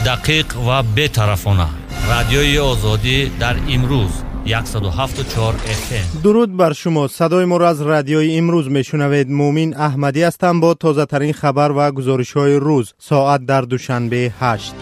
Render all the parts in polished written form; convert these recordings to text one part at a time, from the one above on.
دقیق و بی‌طرفانه. رادیوی آزادی در امروز 107.4 FM. درود بر شما. صدای ما را از رادیوی امروز میشنوید. مومین احمدی هستم با تازه ترین خبر و گزارش های روز. ساعت در دوشنبه 8.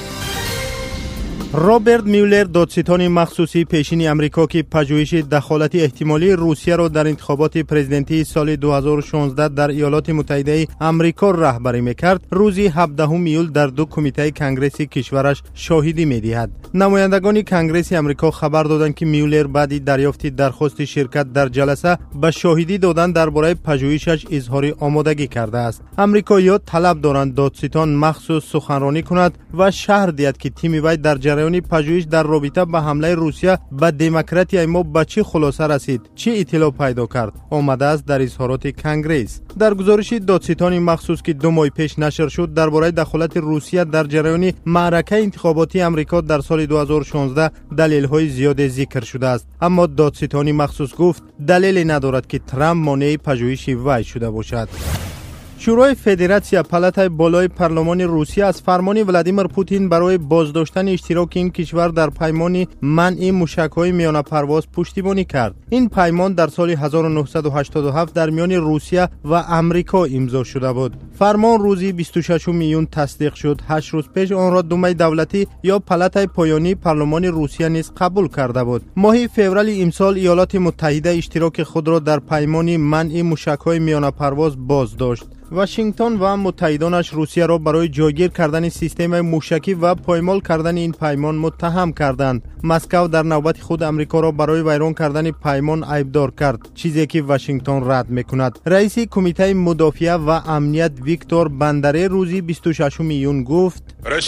رابرت میولر، دادستان مخصوصی پیشین امریکا که پژوهش دخالت احتمالی روسیه را در انتخابات پرزیدنتی سال 2016 در ایالات متحده آمریکا رهبری میکرد، روز 17 ایول در دو کمیته کنگره کشورش شاهدی میدهد. نمایندگان کنگره آمریکا خبر دادند که میولر بعد دریافت درخواست شرکت در جلسه به شاهدی دادن درباره پژوهشش اظهار آمادگی کرده است. آمریکایی‌ها طلب دارند دادستان مخصوص سخنرانی کند و شرح دهد که تیم وی در جریان پژوهش در رابطه با حمله روسیه به دموکراتی ما به چه خلاصه رسید، چه اطلاع پیدا کرد، آمده است در اظهارات کنگره. در گزارش دادستان مخصوص که 2 ماه پیش نشر شد درباره دخالت روسیه در جریان معرکه انتخاباتی آمریکا در سال 2016 دلایل زیاد ذکر شده است، اما دادستان مخصوص گفت دلیلی ندارد که ترامپ مانع پژوهش وی شده باشد. شورای فدراسیا پالاتای بالای پارلمان روسیه از فرمان ولادیمیر پوتین برای بازداشتن اشتراک این کشور در پیمان منع موشک‌های میانه پرواز پشتیبانی کرد. این پیمان در سال 1987 در میان روسیه و آمریکا امضا شده بود. فرمان روزی 26 میون تصدیق شد. 8 روز پیش آن را دومه دولتی یا پالاتای پایانی پارلمان روسیه نیز قبول کرده بود. ماه فوریه امسال ایالات متحده اشتراک خود را در پیمان منع موشک‌های میانه پرواز بازداشت. واشنگتن و متحدانش روسیه را برای جایگیر کردن سیستم موشکی و پایمال کردن این پیمان متهم کردند. مسکو در نوبت خود امریکا را برای ویران کردن پیمان عیبدار کرد، چیزی که واشنگتن رد میکند. رئیس کمیته مدافع و امنیت ویکتور بندره روزی 26 میون گفت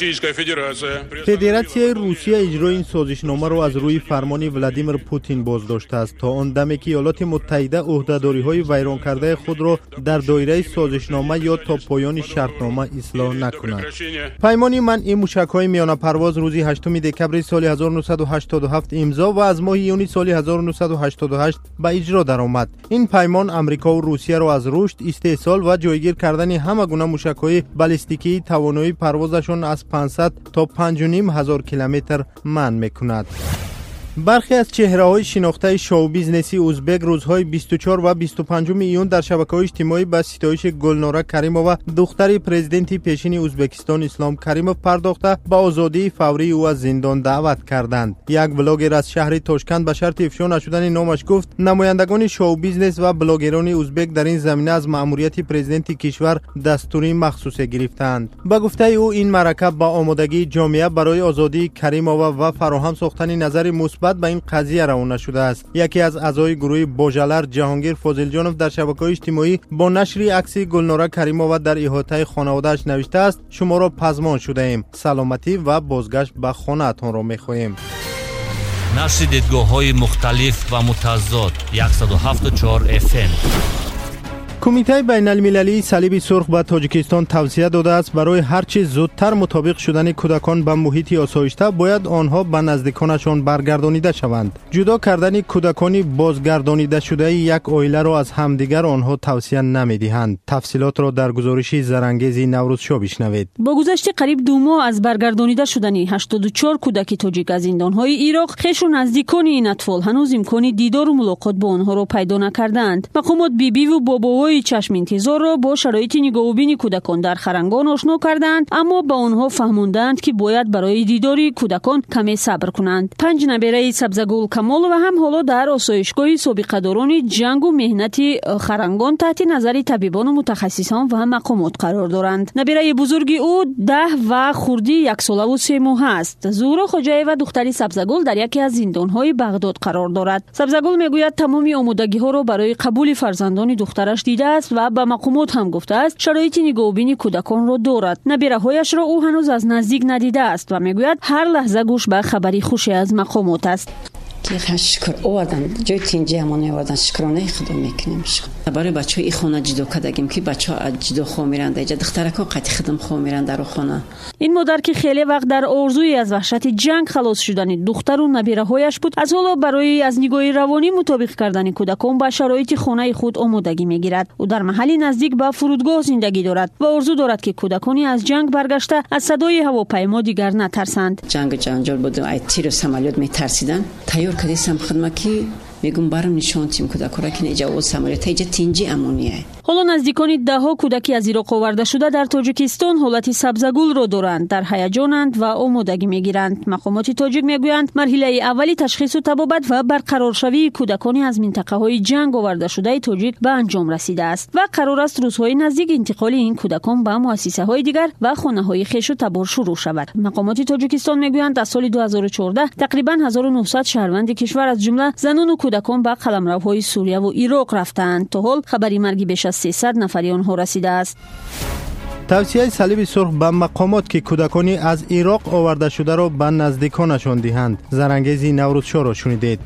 فدراسیای روسیه اجرای این سازشنامه را از روی فرمان ولادیمیر پوتین بازداشته است تا آن دمی که ایالات متحده عهده‌داری‌های ویران کرده خود را در دایره سازشنامه یا تا پایان شرطنامه اصلاح نکند. پیمان منع موشک‌های میانه پرواز روزی 8 دکمبر سال 1987 امضا و از ماه یونی سال 1988 به اجرا درآمد. این پیمان امریکا و روسیه را از رشد، استحصال و جایگیر کردن همه گونه موشک‌های بالستیکی توانایی پروازشان از 500 تا 5,500 کیلومتر منع می‌کند. برخی از چهره‌های شناخته شو بیزنسی ازبک روزهای 24 و 25 ایون در شبکه‌های اجتماعی به ستایش گلناره کریمووا دختر پرزیدنت پیشین ازبکستان اسلام کریموو پرداخته به آزادی فوری او از زندان دعوت کردند. یک بلاگر از شهر تاشکند به شرط افشا نشدن نامش گفت نمایندگان شو بیزنس و بلاگران ازبک در این زمینه از مأموریت پرزیدنت کشور دستوری مخصوص گرفتند. به گفته او این معرکه با آمادگی جامعه برای آزادی کریمووا و فراهم ساختن نظر مثبت به این قضیه روانه شده است. یکی از اعضای گروه بوجالر جهانگیر فاضلجانوف در شبکه‌های اجتماعی با نشر عکس گلناره کریمووا در احاطه خانواده‌اش نوشته است شما را پزمان شده ایم، سلامتی و بازگشت به خانه‌تان را می‌خواهیم. نشر دیدگاه‌های مختلف و متضاد 107.4 FM. کمیته بین المللی صلیب سرخ به تاجیکستان توصیه داده است برای هرچه زودتر مطابق شدن کودکان به محیط آسایشته باید آنها به نزدیکانشان برگردانیده شوند. جدا کردن کودکان بازگردانیده شده یک عائله را از همدیگر آنها توصیه نمی‌دهند. تفصیلات را در گزارش زرانگیز نوروز شو بشنوید. با گذشت قریب 2 ماه از برگردانیده شدن 84 کودک تاجیک از زندان‌های عراق، خویش و نزدیکان این اطفال هنوز امکان دیدار و ملاقات با آنها را پیدا نکردند. مقامات بیبی و باباهای چشم انتظار را با شرایط نگاه و بین کودکان در خرنگان آشنا کردند، اما با آنها فهماندند که باید برای دیدار کودکان کمی صبر کنند. 5 نبیره سبزگل کمال و هم حالا در آسایشگاه سابقه‌داران جنگ و مهنت خرنگان تحت نظر طبیبان و متخصصان و هم مقامات قرار دارند. نبیره بزرگ او 10 و خردی 1 ساله و 3 ماه است. زهرا خواجه و دختری سبزگل در یکی از زندان‌های بغداد قرار دارد. سبزگل میگوید تمام آمادگی‌ها را برای قبول فرزندان دخترش دیده است و به مقامات هم گفته است شرایط نگاهبینی کودکان را دارد. نبیره‌هایش را او هنوز از نزدیک ندیده است و میگوید هر لحظه گوش به خبری خوشی از مقامات است. که شکر آوردن جای تینجی همون آوردن شکرانه خدا میکنیم. برای بچه های خانه جدا کردیم که بچه ها جدا خو میرن اینجا دخترک ها قطعی خدم خو میرن در خانه. این مادر که خیلی وقت در آرزوی از وحشت جنگ خلاص شدن دختر و نبیره هایش بود، از حالا برای از نگاه روانی مطابق کردن کودکان با شرایط خانه خود آمادگی میگیرد. او در محلی نزدیک به فرودگاه زندگی دارد و آرزو دارد که کودکانی از جنگ برگشته از صدای هواپیما دیگر نترسند. جنگ جنجال بود، ای تیر و سمالیات میترسیدن. تیار کردیم خدمتی میگم برام نشون تیم کودکورا که اینجا سمالیات اینجا تینجی امونیه. حالا نزدیکان دهها کودکی از عراق آورده شده در تاجیکستان حالت سبزگل را دارند، در هیجانند و آمادگی میگیرند. مقامات تاجیک میگویند مرحله اولی تشخیص و طبابت و برقرار شوی کودکانی از منطقه های جنگ آورده شده تاجیک به انجام رسیده است و قرار است روزهای نزدیک انتقال این کودکان به مؤسسه های دیگر و خانه های خویش و تبار شروع شود. مقامات تاجیکستان میگویند از سال 2014 تقریبا 1900 شهروند کشور از جمله زنان و کودکان به قلمروهای سوریه و عراق رفتند. تا حال خبری مرگ بیش از 300 نفری آنها رسیده است. توصیه صلیب سرخ به مقامات که کودکانی از عراق آورده شده را به نزدیکانشان دهند. زرانگیزی نوروزشاه را شنیدید.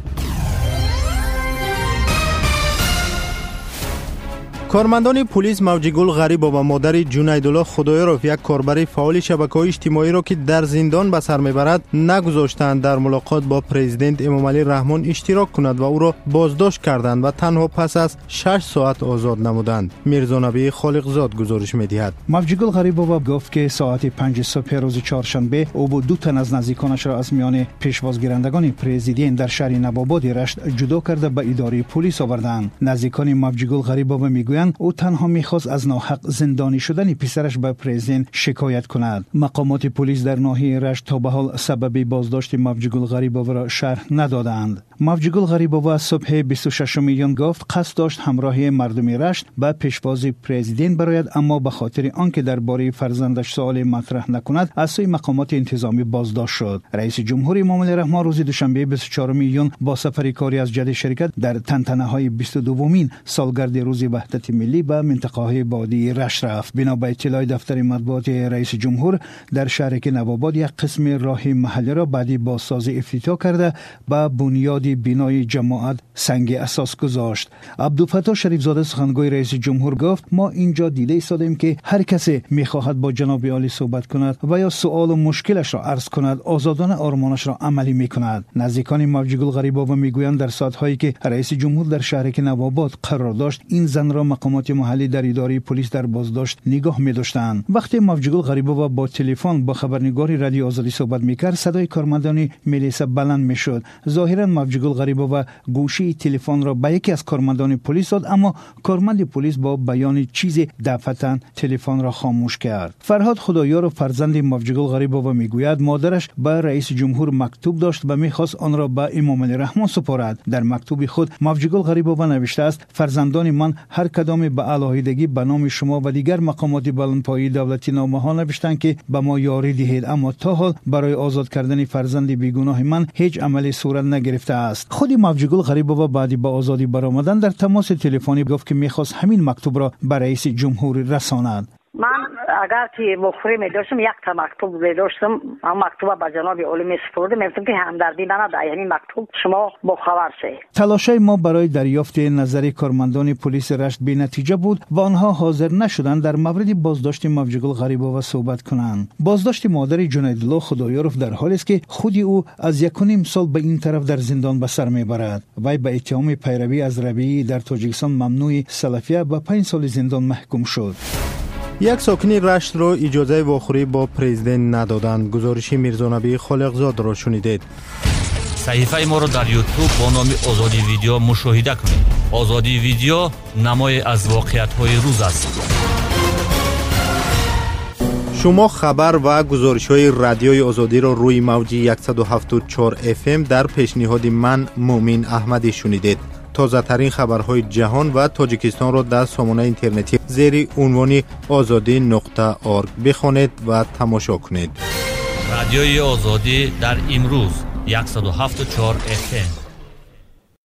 کارمندان پلیس موجیگل غریبا و مادر جنیدالله خدایارov یک کاربر فعال شبکه‌های اجتماعی را که در زندان به سر میبرد نگذاشتند در ملاقات با پرزیدنت امامعلی رحمان اشتراک کند و او را بازداشت کردند و تنها پس از 6 ساعت آزاد نمودند. میرزا نبی خالقزاد گزارش می‌دهد. موجیگل غریبا گفت که ساعت 5 صبح روز چهارشنبه او با 2 تن از نزدیکانش را از میان پیشوازگیرندگان پرزیدنت در شهر نوآباد رشت جدا کرده به اداره پلیس آوردند. نزدیکان موجیگل غریبا میگویند او تنها میخواست از ناحق زندانی شدن پسرش به پرزیدنت شکایت کند. مقامات پلیس در ناحیه رشت تا به حال سبب بازداشت موجیگل غریبا را شرح ندادند. موجیگل غریبا صبح 26 ژوئیه گفت قصد داشت همراهی مردم رشت به پیشواز پرزیدنت براید، اما به خاطر آنکه درباره فرزندش سوال مطرح نکند از سوی مقامات انتظامی بازداشت شد. رئیس جمهور امامعلی رحمان روز دوشنبه 24 ژوئیه با سفر کاری از جده شرکت در تنتنه‌های 22مین سالگرد روز وحدت ملی به منطقه‌های بادی رشت رفت. بنا به اطلاع دفتر مطبوعات رئیس جمهور در شهر نوآباد یک قسم راه محلی را بعدی بازسازی افتتاح کرده به بنیاد بینای جماعت سنگ اساس گذاشت. عبدالفتاح شریف زاده سخنگوی رئیس جمهور گفت ما اینجا دیده ایستادیم که هر کسی می‌خواهد با جناب عالی صحبت کند و یا سوال و مشکلش را عرض کند آزادانه آرمانش را عملی می‌کند. نزدیکان موجیگل غریبا میگویند در ساعت‌هایی که رئیس جمهور در شهر نوآباد قرار داشت این زن را مقامات محلی در اداره پلیس در بازداشت نگاه می‌داشتند. وقتی موجیگل غریبا با تلفن با خبرنگار رادیو آزادی صحبت می‌کرد صدای کارمندان ملیسا بلند می‌شد. ظاهراً موجیگل غریبا گوشی تلفن را به یکی از کارمندان پلیس داد، اما کارمند پلیس با بیان چیزی دفعتاً تلفن را خاموش کرد. فرهاد خدایار فرزند موجیگل غریبا میگوید مادرش به رئیس جمهور مکتوب داشت و می‌خواست آن را به امامعلی رحمان سپارد. در مکتوب خود موجیگل غریبا نوشته است فرزندان من هر کدام به علاهیدگی به نام شما و دیگر مقامات بلندپایه دولتی نامه‌ها نوشتند که به ما یاری دهید، اما تا حال برای آزاد کردن فرزند بیگناه من هیچ عملی صورت نگرفته است. خود موجیگل غریبا بعدی با آزادی برآمدن در تماس تلفنی گفت که می‌خواست همین مکتوب را به رئیس جمهور رساند. من اگر که مخفی می داشتم یک تا مکتوب داشتم، هم مکتوب به جناب عالی می سپردم، میگفتم که همدردی من در یعنی مکتوب شما با خبر شید. تلاشای ما برای دریافت نظر کارمندان پلیس رشت بی نتیجه بود و آنها حاضر نشدند در مورد بازداشت موجیگل غریبا و صحبت کنند. بازداشت مادر جنیدالله خدایارov در حالی است که خود او از 1.5 سال به این طرف در زندان به سر میبرد. وی به اتهام پیروی از رویه در تاجیکستان ممنوع سلفیه به 5 سال زندان محکوم شد. یک ساکنی رشت را اجازه واخوری با پرزیدنت ندادند. گزارش میرزا نبی خالقزاد را شنیدید. صحیفه ما را در یوتیوب با نام آزادی ویدیو مشاهده کنید. آزادی ویدیو نمای از واقعیت‌های روز است. شما خبر و گزارش‌های رادیوی آزادی را روی موج 107.4 FM در پیشنهاد من مومن احمدی شنیدید. تازه ترین خبرهای جهان و تاجیکستان را در سامانه اینترنتی زیر عنوان azadi.org بخوانید و تماشا کنید. رادیوی آزادی در امروز 107.4 FM